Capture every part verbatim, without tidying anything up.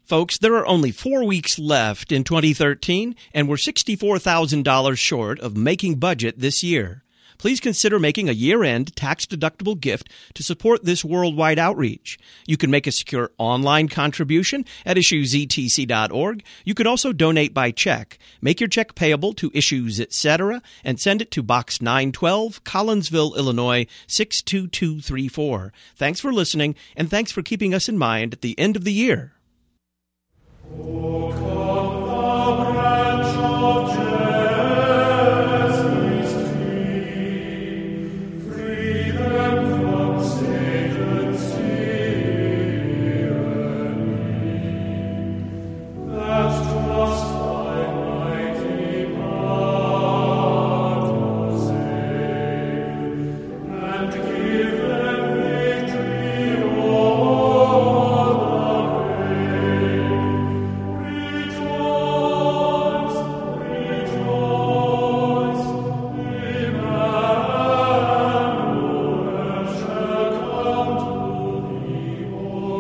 Folks, there are only four weeks left in twenty thirteen, and we're sixty-four thousand dollars short of making budget this year. Please consider making a year-end tax-deductible gift to support this worldwide outreach. You can make a secure online contribution at issues e t c dot org. You can also donate by check. Make your check payable to Issues, et cetera, and send it to Box nine twelve, Collinsville, Illinois, six two two three four. Thanks for listening, and thanks for keeping us in mind at the end of the year. O come, thou branch of Jesse's tree, free them from Satan's tyranny, that trust thy mighty power to save, and give them victory o'er the grave. Rejoice, rejoice, Emmanuel shall come to thee, O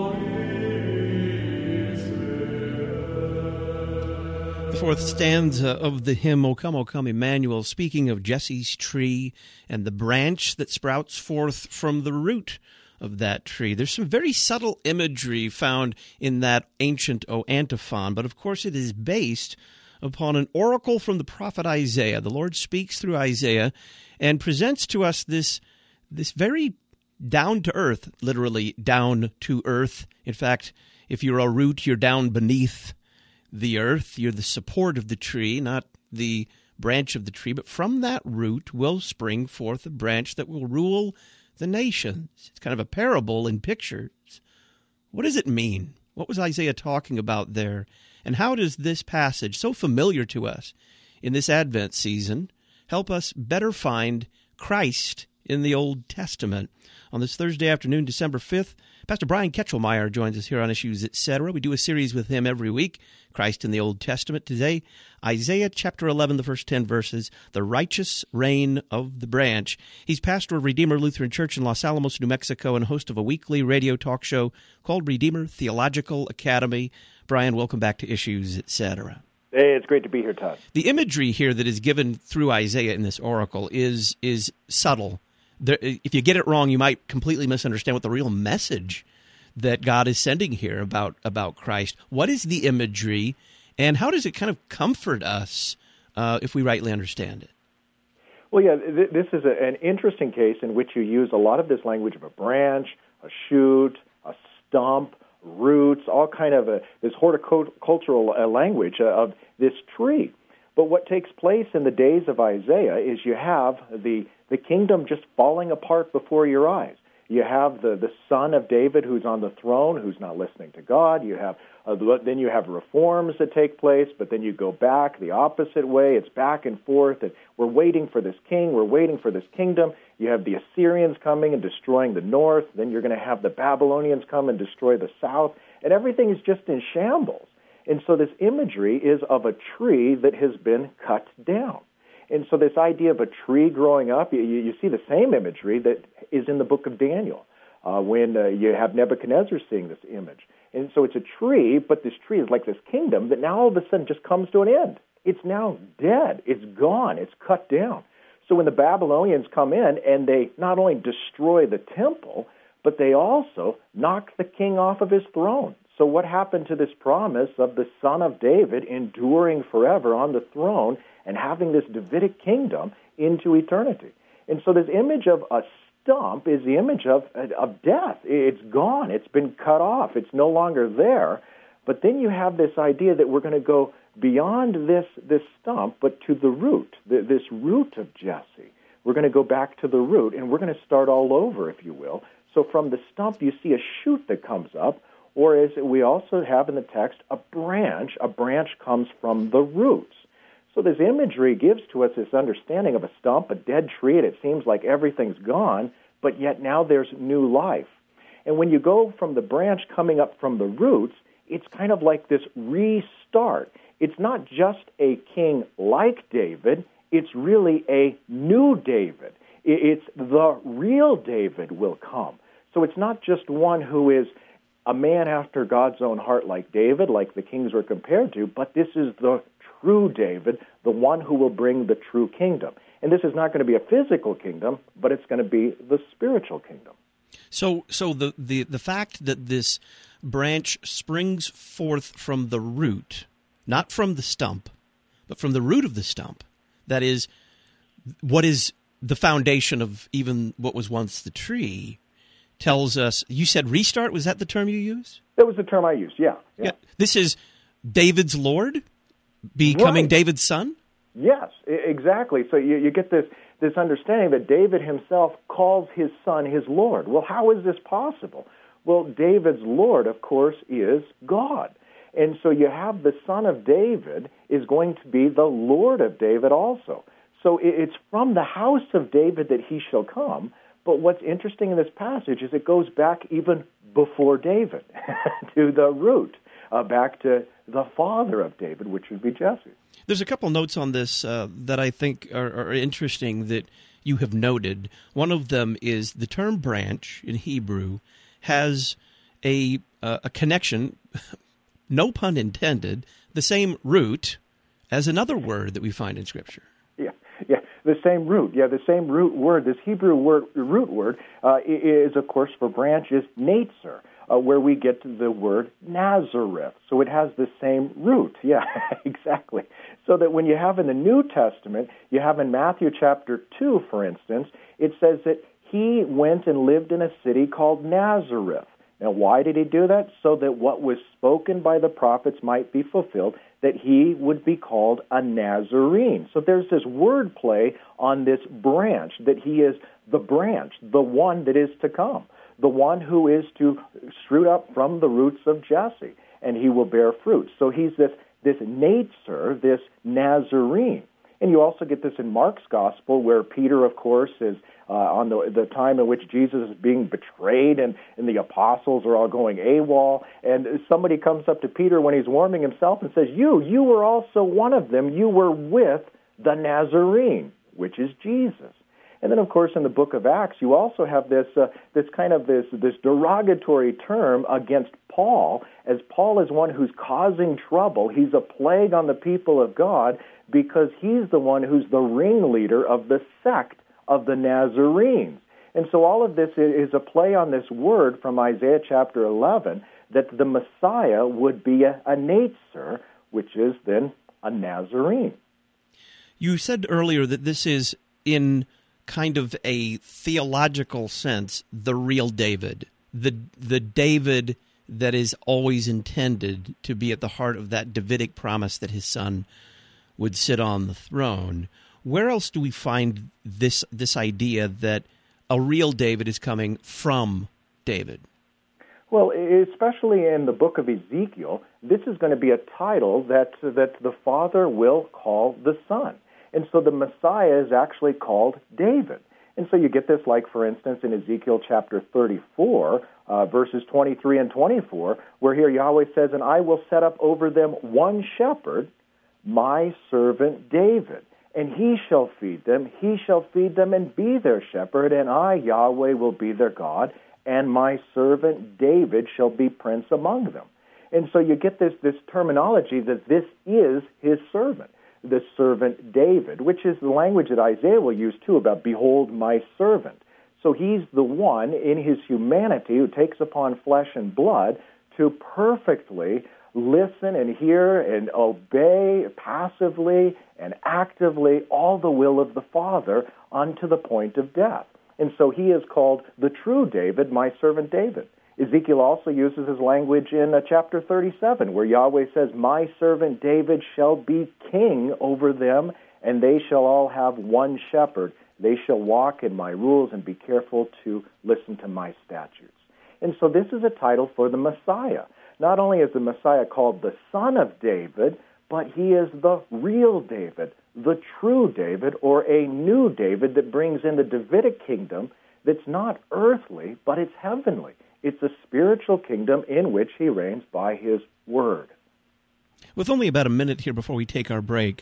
Israel. The fourth stanza of the hymn, O Come, O Come, Emmanuel, speaking of Jesse's tree and the branch that sprouts forth from the root of that tree. There's some very subtle imagery found in that ancient O antiphon, but of course it is based upon an oracle from the prophet Isaiah. The Lord speaks through Isaiah and presents to us this, this very down-to-earth, literally down-to-earth. In fact, if you're a root, you're down beneath the earth. You're the support of the tree, not the branch of the tree. But from that root will spring forth a branch that will rule the nations. It's kind of a parable in pictures. What does it mean? What was Isaiah talking about there? And how does this passage, so familiar to us in this Advent season, help us better find Christ in the Old Testament? On this Thursday afternoon, December fifth, Pastor Brian Ketchelmeyer joins us here on Issues, et cetera. We do a series with him every week, Christ in the Old Testament. Today, Isaiah chapter eleven, the first ten verses, the righteous reign of the branch. He's pastor of Redeemer Lutheran Church in Los Alamos, New Mexico, and host of a weekly radio talk show called Redeemer Theological Academy. Brian, welcome back to Issues, et cetera. Hey, it's great to be here, Todd. The imagery here that is given through Isaiah in this oracle is is subtle. There, if you get it wrong, you might completely misunderstand what the real message that God is sending here about, about Christ. What is the imagery, and how does it kind of comfort us uh, if we rightly understand it? Well, yeah, th- this is a, an interesting case in which you use a lot of this language of a branch, a shoot, a stump, roots, all kind of a, this horticultural uh, language uh, of this tree. But what takes place in the days of Isaiah is you have the, the kingdom just falling apart before your eyes. You have the, the son of David who's on the throne, who's not listening to God. You have uh, then you have reforms that take place, but then you go back the opposite way. It's back and forth, and we're waiting for this king. We're waiting for this kingdom. You have the Assyrians coming and destroying the north. Then you're going to have the Babylonians come and destroy the south, and everything is just in shambles. And so this imagery is of a tree that has been cut down. And so this idea of a tree growing up, you, you see the same imagery that is in the book of Daniel uh, when uh, you have Nebuchadnezzar seeing this image. And so it's a tree, but this tree is like this kingdom that now all of a sudden just comes to an end. It's now dead. It's gone. It's cut down. So when the Babylonians come in and they not only destroy the temple, but they also knock the king off of his throne. So what happened to this promise of the son of David enduring forever on the throne and having this Davidic kingdom into eternity? And so this image of a stump is the image of, of death. It's gone. It's been cut off. It's no longer there. But then you have this idea that we're going to go beyond this, this stump, but to the root, this root of Jesse. We're going to go back to the root, and we're going to start all over, if you will. So from the stump, you see a shoot that comes up, or as we also have in the text, a branch. A branch comes from the roots. So this imagery gives to us this understanding of a stump, a dead tree, and it seems like everything's gone, but yet now there's new life. And when you go from the branch coming up from the roots, it's kind of like this restart. It's not just a king like David, it's really a new David. It's the real David will come. So it's not just one who is a man after God's own heart like David, like the kings were compared to, but this is the true David, the one who will bring the true kingdom. And this is not going to be a physical kingdom, but it's going to be the spiritual kingdom. So so the, the, the fact that this branch springs forth from the root, not from the stump, but from the root of the stump, that is what is the foundation of even what was once the tree, tells us, you said restart, was that the term you used? That was the term I used, yeah. Yeah. yeah. This is David's Lord becoming Right. David's son? Yes, I- exactly. So you, you get this, this understanding that David himself calls his son his Lord. Well, how is this possible? Well, David's Lord, of course, is God. And so you have the son of David is going to be the Lord of David also. So it- it's from the house of David that he shall come. But what's interesting in this passage is it goes back even before David to the root, uh, back to the father of David, which would be Jesse. There's a couple notes on this uh, that I think are, are interesting that you have noted. One of them is the term branch in Hebrew has a uh, a connection, no pun intended, the same root as another word that we find in Scripture. Yeah, yeah, the same root. Yeah, the same root word. This Hebrew word, root word uh, is, of course, for branch is netzer, uh, where we get the word Nazareth. So it has the same root. Yeah, exactly. So that when you have in the New Testament, you have in Matthew chapter two, for instance, it says that he went and lived in a city called Nazareth. Now, why did he do that? So that what was spoken by the prophets might be fulfilled, that he would be called a Nazarene. So there's this word play on this branch, that he is the branch, the one that is to come, the one who is to shoot up from the roots of Jesse, and he will bear fruit. So he's this, this netzer, this Nazarene. And you also get this in Mark's gospel, where Peter, of course, is uh, on the, the time in which Jesus is being betrayed, and, and the apostles are all going AWOL. And somebody comes up to Peter when he's warming himself and says, you, you were also one of them. You were with the Nazarene, which is Jesus. And then, of course, in the book of Acts, you also have this uh, this kind of this this derogatory term against Paul, as Paul is one who's causing trouble. He's a plague on the people of God because he's the one who's the ringleader of the sect of the Nazarenes. And so all of this is a play on this word from Isaiah chapter eleven, that the Messiah would be a, a netzer, which is then a Nazarene. You said earlier that this is in kind of a theological sense, the real David, the the David that is always intended to be at the heart of that Davidic promise that his son would sit on the throne. Where else do we find this this idea that a real David is coming from David? Well, especially in the book of Ezekiel, this is going to be a title that that the Father will call the Son. And so the Messiah is actually called David. And so you get this, like, for instance, in Ezekiel chapter thirty-four, uh, verses twenty-three and twenty-four, where here Yahweh says, and I will set up over them one shepherd, my servant David. And he shall feed them, he shall feed them and be their shepherd, and I, Yahweh, will be their God, and my servant David shall be prince among them. And so you get this, this terminology that this is his servant, the servant David, which is the language that Isaiah will use too about, behold my servant. So he's the one in his humanity who takes upon flesh and blood to perfectly listen and hear and obey passively and actively all the will of the Father unto the point of death. And so he is called the true David, my servant David. Ezekiel also uses his language in uh, chapter thirty-seven, where Yahweh says, my servant David shall be king over them, and they shall all have one shepherd. They shall walk in my rules and be careful to listen to my statutes. And so this is a title for the Messiah. Not only is the Messiah called the Son of David, but he is the real David, the true David, or a new David that brings in the Davidic kingdom that's not earthly, but it's heavenly. It's a spiritual kingdom in which he reigns by his word. With only about a minute here before we take our break,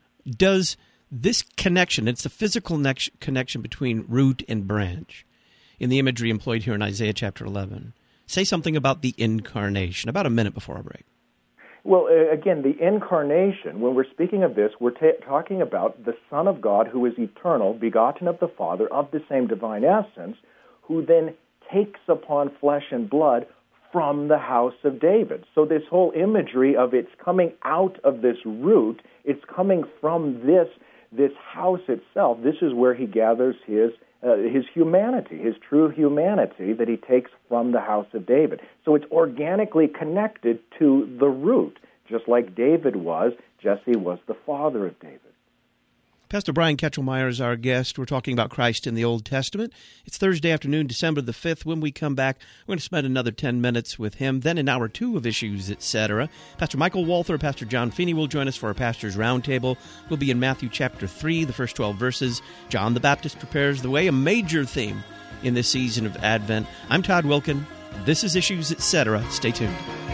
does this connection, it's the physical connection between root and branch, in the imagery employed here in Isaiah chapter eleven, say something about the incarnation, about a minute before our break. Well, uh, again, the incarnation, when we're speaking of this, we're ta- talking about the Son of God who is eternal, begotten of the Father, of the same divine essence, who then takes upon flesh and blood from the house of David. So this whole imagery of it's coming out of this root, it's coming from this this house itself. This is where he gathers his uh, his humanity, his true humanity that he takes from the house of David. So it's organically connected to the root, just like David was. Jesse was the father of David. Pastor Brian Ketchelmeyer is our guest. We're talking about Christ in the Old Testament. It's Thursday afternoon, December the fifth. When we come back, we're going to spend another ten minutes with him. Then in hour two of Issues, et cetera, Pastor Michael Walther, Pastor John Feeney will join us for our Pastor's Roundtable. We'll be in Matthew chapter three, the first twelve verses. John the Baptist prepares the way, a major theme in this season of Advent. I'm Todd Wilkin. This is Issues, et cetera. Stay tuned.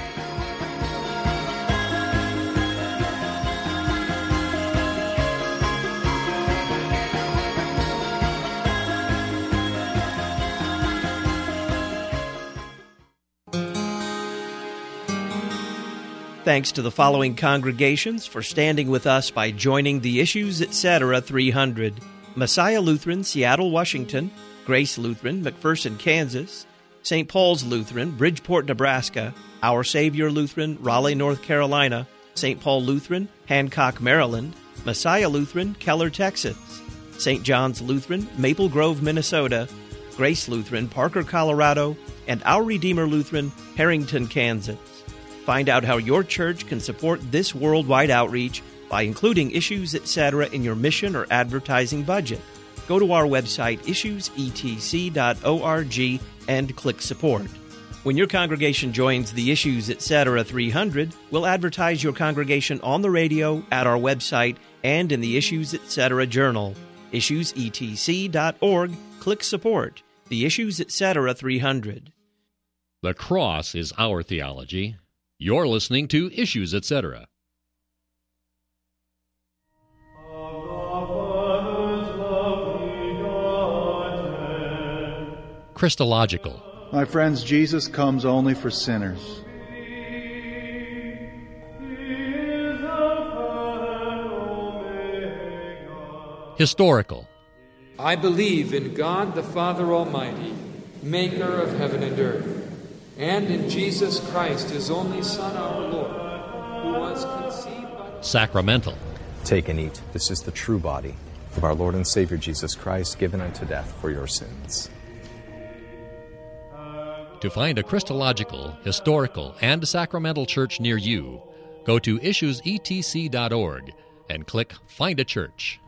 Thanks to the following congregations for standing with us by joining the Issues, et cetera. three hundred. Messiah Lutheran, Seattle, Washington. Grace Lutheran, McPherson, Kansas. Saint Paul's Lutheran, Bridgeport, Nebraska. Our Savior Lutheran, Raleigh, North Carolina. Saint Paul Lutheran, Hancock, Maryland. Messiah Lutheran, Keller, Texas. Saint John's Lutheran, Maple Grove, Minnesota. Grace Lutheran, Parker, Colorado. And Our Redeemer Lutheran, Harrington, Kansas. Find out how your church can support this worldwide outreach by including Issues, et cetera in your mission or advertising budget. Go to our website, issues e t c dot org, and click Support. When your congregation joins the Issues, et cetera. three hundred, we'll advertise your congregation on the radio, at our website, and in the Issues, et cetera journal. issues e t c dot org, click Support. The Issues, et cetera. three hundred. The cross is our theology. You're listening to Issues, et cetera. Christological. My friends, Jesus comes only for sinners. Historical. I believe in God the Father Almighty, maker of heaven and earth, and in Jesus Christ, his only Son, our Lord, who was conceived by... Sacramental. Take and eat. This is the true body of our Lord and Savior Jesus Christ, given unto death for your sins. To find a Christological, historical, and sacramental church near you, go to issues e t c dot org and click Find a Church.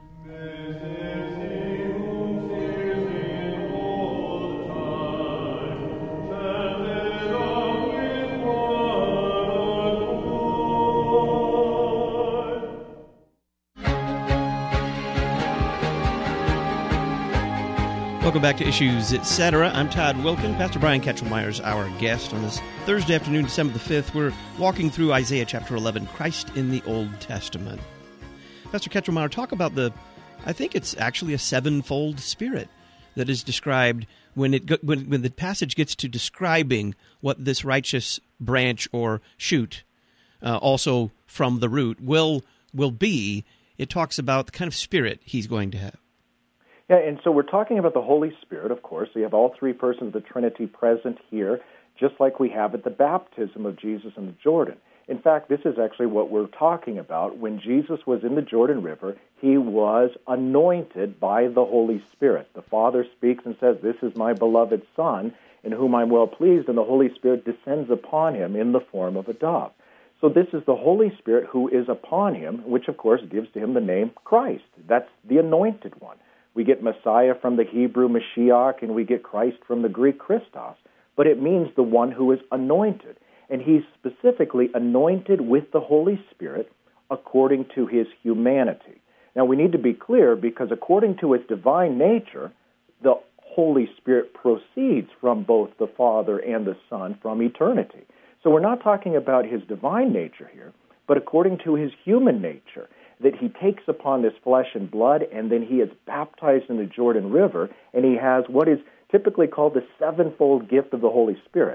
Welcome back to Issues, et cetera. I'm Todd Wilkin. Pastor Brian Ketchelmeyer is our guest on this Thursday afternoon, December the fifth. We're walking through Isaiah chapter eleven, Christ in the Old Testament. Pastor Ketchelmeyer, talk about the, I think it's actually a sevenfold spirit that is described when it when, when the passage gets to describing what this righteous branch or shoot, uh, also from the root, will will be. It talks about the kind of spirit he's going to have. Yeah, and so we're talking about the Holy Spirit, of course. We have all three persons of the Trinity present here, just like we have at the baptism of Jesus in the Jordan. In fact, this is actually what we're talking about. When Jesus was in the Jordan River, he was anointed by the Holy Spirit. The Father speaks and says, "This is my beloved Son, in whom I'm well pleased," and the Holy Spirit descends upon him in the form of a dove. So this is the Holy Spirit who is upon him, which, of course, gives to him the name Christ. That's the anointed one. We get Messiah from the Hebrew Mashiach, and we get Christ from the Greek Christos. But it means the one who is anointed. And he's specifically anointed with the Holy Spirit according to his humanity. Now, we need to be clear, because according to his divine nature, the Holy Spirit proceeds from both the Father and the Son from eternity. So we're not talking about his divine nature here, but according to his human nature, that he takes upon this flesh and blood, and then he is baptized in the Jordan River, and he has what is typically called the sevenfold gift of the Holy Spirit.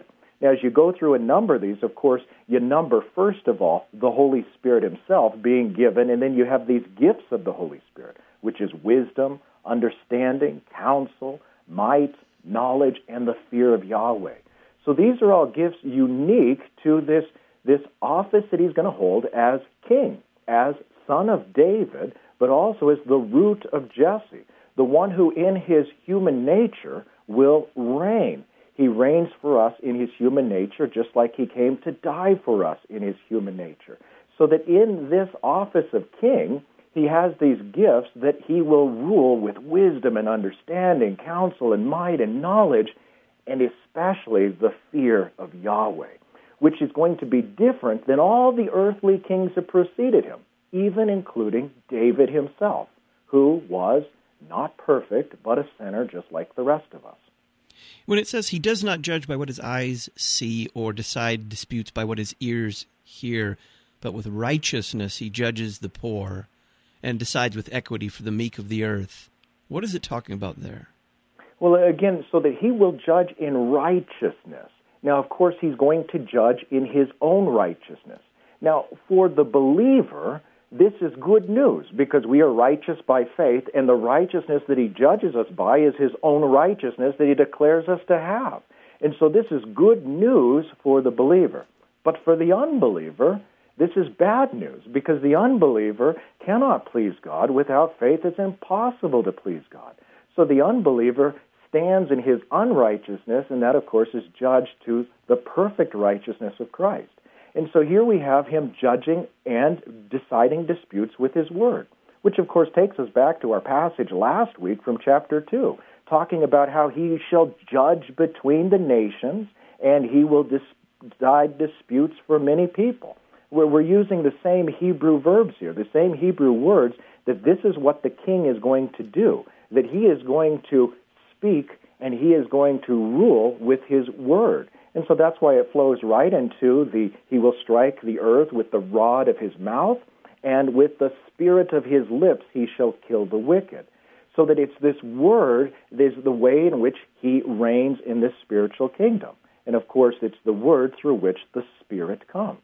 Now, as you go through and number these, of course, you number, first of all, the Holy Spirit himself being given, and then you have these gifts of the Holy Spirit, which is wisdom, understanding, counsel, might, knowledge, and the fear of Yahweh. So these are all gifts unique to this, this office that he's going to hold as king, as son of David, but also as the root of Jesse, the one who in his human nature will reign. He reigns for us in his human nature, just like he came to die for us in his human nature. So that in this office of king, he has these gifts that he will rule with wisdom and understanding, counsel and might and knowledge, and especially the fear of Yahweh, which is going to be different than all the earthly kings that preceded him, even including David himself, who was not perfect, but a sinner just like the rest of us. When it says he does not judge by what his eyes see or decide disputes by what his ears hear, but with righteousness he judges the poor and decides with equity for the meek of the earth. What is it talking about there? Well, again, so that he will judge in righteousness. Now, of course, he's going to judge in his own righteousness. Now, for the believer, this is good news because we are righteous by faith, and the righteousness that he judges us by is his own righteousness that he declares us to have. And so this is good news for the believer. But for the unbeliever, this is bad news because the unbeliever cannot please God. Without faith, it's impossible to please God. So the unbeliever stands in his unrighteousness, and that, of course, is judged to the perfect righteousness of Christ. And so here we have him judging and deciding disputes with his word, which, of course, takes us back to our passage last week from chapter two, talking about how he shall judge between the nations and he will decide disputes for many people. We're, we're using the same Hebrew verbs here, the same Hebrew words, that this is what the king is going to do, that he is going to speak and he is going to rule with his word. And so that's why it flows right into the, he will strike the earth with the rod of his mouth, and with the spirit of his lips he shall kill the wicked. So that it's this word, is the way in which he reigns in this spiritual kingdom. And of course, it's the word through which the Spirit comes.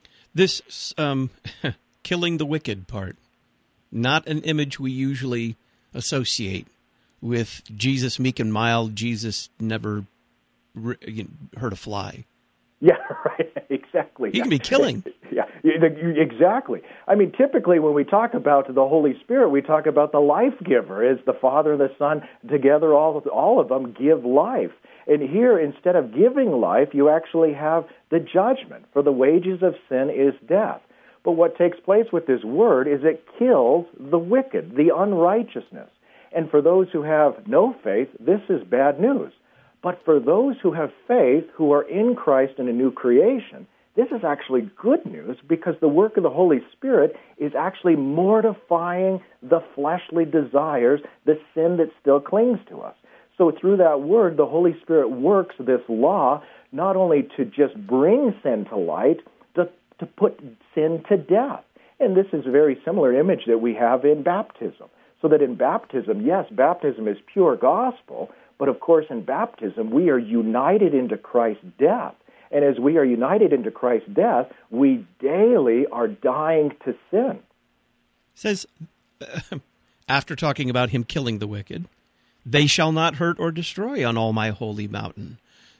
This um, killing the wicked part, not an image we usually associate with Jesus meek and mild, Jesus never hurt a fly. Yeah, right, exactly. He yeah. can be killing. Yeah, exactly. I mean, typically when we talk about the Holy Spirit, we talk about the life giver, as the Father and the Son together, all of, all of them give life. And here, instead of giving life, you actually have the judgment, for the wages of sin is death. But what takes place with this word is it kills the wicked, the unrighteousness. And for those who have no faith, this is bad news. But for those who have faith, who are in Christ in a new creation, this is actually good news because the work of the Holy Spirit is actually mortifying the fleshly desires, the sin that still clings to us. So through that word, the Holy Spirit works this law not only to just bring sin to light, to, to put sin to death. And this is a very similar image that we have in baptism. So that in baptism, yes, baptism is pure gospel, but of course in baptism we are united into Christ's death. And as we are united into Christ's death, we daily are dying to sin. It says, uh, after talking about him killing the wicked, they shall not hurt or destroy on all my holy mountain.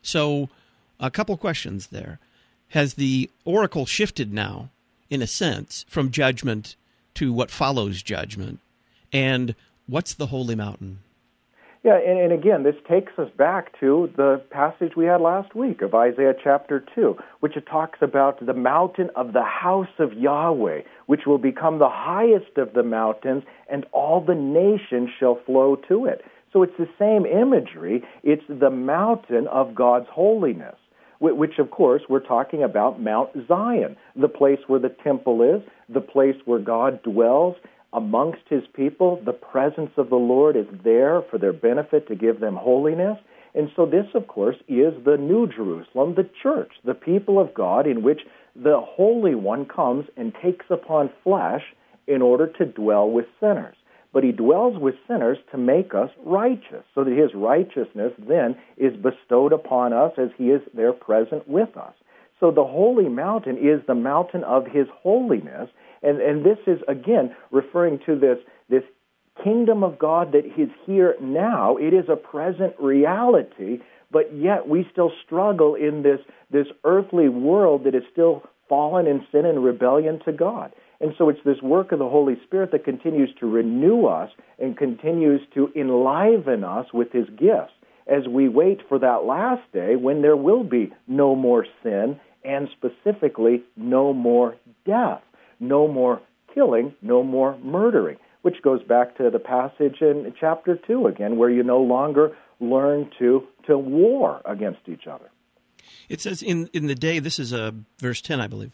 So a couple questions there. Has the oracle shifted now, in a sense, from judgment to what follows judgment? And what's the holy mountain? Yeah, and, and again, this takes us back to the passage we had last week of Isaiah chapter two, which it talks about the mountain of the house of Yahweh, which will become the highest of the mountains, and all the nations shall flow to it. So it's the same imagery. It's the mountain of God's holiness, which, of course, we're talking about Mount Zion, the place where the temple is, the place where God dwells amongst his people. The presence of the Lord is there for their benefit to give them holiness. And so this, of course, is the New Jerusalem, the church, the people of God, in which the Holy One comes and takes upon flesh in order to dwell with sinners. but he dwells with sinners to make us righteous, so that his righteousness then is bestowed upon us as he is there present with us. So the holy mountain is the mountain of his holiness, and, and this is, again, referring to this, this kingdom of God that is here now. It is a present reality, but yet we still struggle in this, this earthly world that is still fallen in sin and rebellion to God. And so it's this work of the Holy Spirit that continues to renew us and continues to enliven us with his gifts as we wait for that last day when there will be no more sin and specifically no more death, no more killing, no more murdering, which goes back to the passage in chapter two again, where you no longer learn to, to war against each other. It says in, in the day, this is uh, verse ten, I believe,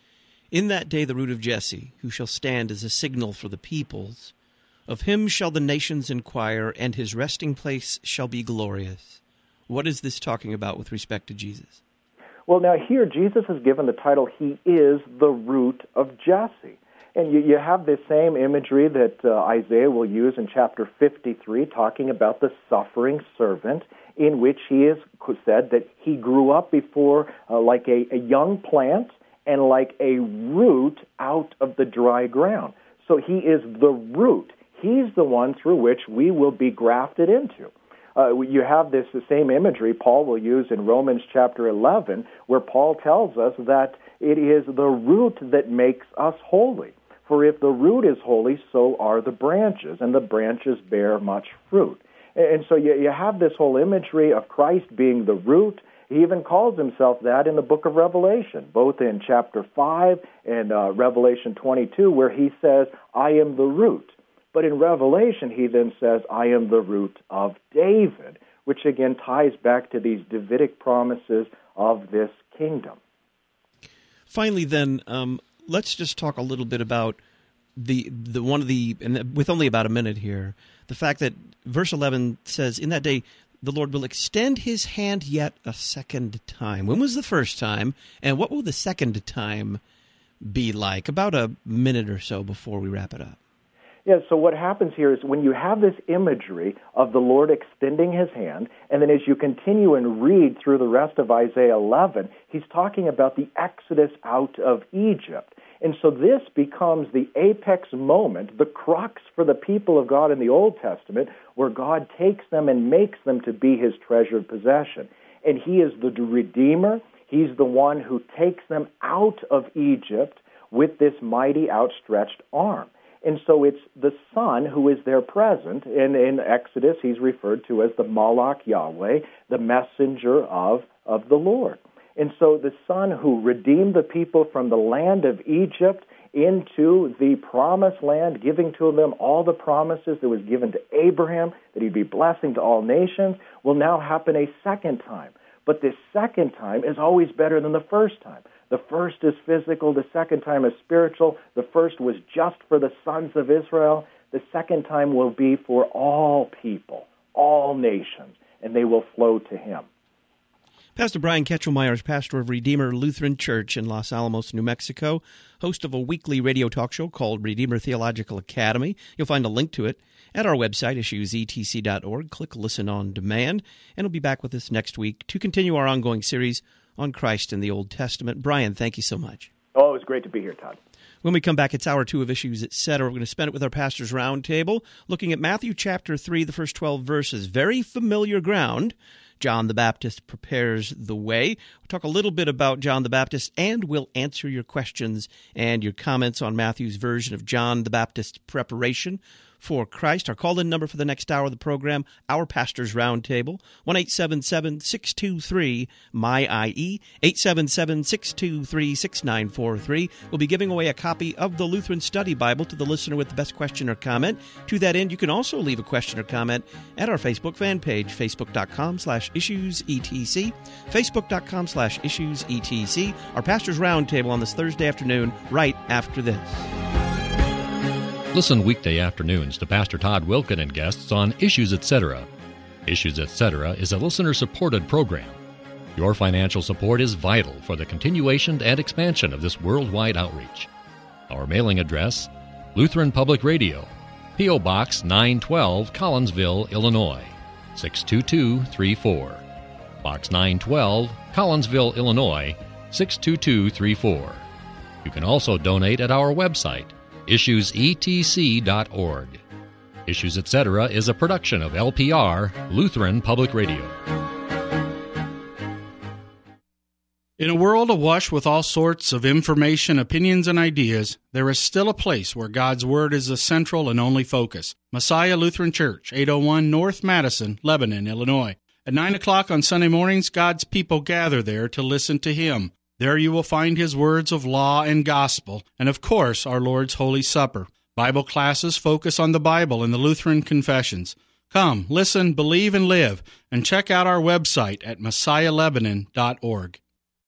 in that day the root of Jesse, who shall stand as a signal for the peoples, of him shall the nations inquire, and his resting place shall be glorious. What is this talking about with respect to Jesus? Well, now here Jesus is given the title, he is the root of Jesse. And you, you have this same imagery that uh, Isaiah will use in chapter fifty-three, talking about the suffering servant, in which he is said that he grew up before uh, like a, a young plant and like a root out of the dry ground. So he is the root. He's the one through which we will be grafted into. Uh, you have this the same imagery Paul will use in Romans chapter eleven, where Paul tells us that it is the root that makes us holy. For if the root is holy, so are the branches, and the branches bear much fruit. And so you, you have this whole imagery of Christ being the root. He even calls himself that in the book of Revelation, both in chapter five and uh, Revelation twenty-two, where he says, I am the root. But in Revelation, he then says, I am the root of David, which again ties back to these Davidic promises of this kingdom. Finally, then, um, let's just talk a little bit about the the one of the, and with only about a minute here, the fact that verse eleven says, in that day, the Lord will extend his hand yet a second time. When was the first time, and what will the second time be like? About a minute or so before we wrap it up. Yeah, so what happens here is when you have this imagery of the Lord extending his hand, and then as you continue and read through the rest of Isaiah eleven, he's talking about the exodus out of Egypt. And so this becomes the apex moment, the crux for the people of God in the Old Testament, where God takes them and makes them to be his treasured possession. And he is the Redeemer. He's the one who takes them out of Egypt with this mighty outstretched arm. And so it's the Son who is there present. And in Exodus, he's referred to as the Malach Yahweh, the messenger of, of the Lord. And so the Son who redeemed the people from the land of Egypt into the promised land, giving to them all the promises that was given to Abraham, that he'd be blessing to all nations, will now happen a second time. But this second time is always better than the first time. The first is physical, the second time is spiritual. The first was just for the sons of Israel. The second time will be for all people, all nations, and they will flow to him. Pastor Brian Ketchelmeyer is pastor of Redeemer Lutheran Church in Los Alamos, New Mexico, host of a weekly radio talk show called Redeemer Theological Academy. You'll find a link to it at our website, issues e t c dot org. Click Listen on Demand, and he'll be back with us next week to continue our ongoing series on Christ in the Old Testament. Brian, thank you so much. Oh, it was great to be here, Todd. When we come back, it's hour two of Issues, et cetera. We're going to spend it with our Pastor's Roundtable, looking at Matthew chapter three, the first twelve verses. Very familiar ground. John the Baptist prepares the way. We'll talk a little bit about John the Baptist, and we'll answer your questions and your comments on Matthew's version of John the Baptist's preparation for Christ. Our call-in number for the next hour of the program, our Pastor's Roundtable, one eight seven seven, six two three, M Y I E, eight seven seven, six two three, six nine four three. We'll be giving away a copy of the Lutheran Study Bible to the listener with the best question or comment. To that end, you can also leave a question or comment at our Facebook fan page, facebook.com slash issuesetc, facebook.com slash issuesetc. Our Pastor's Roundtable on this Thursday afternoon, right after this. Listen weekday afternoons to Pastor Todd Wilken and guests on Issues, et cetera. Issues, et cetera is a listener-supported program. Your financial support is vital for the continuation and expansion of this worldwide outreach. Our mailing address, Lutheran Public Radio, P O. Box nine twelve, Collinsville, Illinois, six two two three four. Box nine twelve, Collinsville, Illinois, six two two three four. You can also donate at our website, issues e t c dot org. Issues Etc. is a production of L P R, Lutheran Public Radio. In a world awash with all sorts of information, opinions, and ideas, there is still a place where God's Word is the central and only focus. Messiah Lutheran Church, eight oh one North Madison, Lebanon, Illinois. At nine o'clock on Sunday mornings, God's people gather there to listen to Him. There you will find His words of law and gospel, and of course, our Lord's Holy Supper. Bible classes focus on the Bible and the Lutheran confessions. Come, listen, believe, and live, and check out our website at messiah lebanon dot org.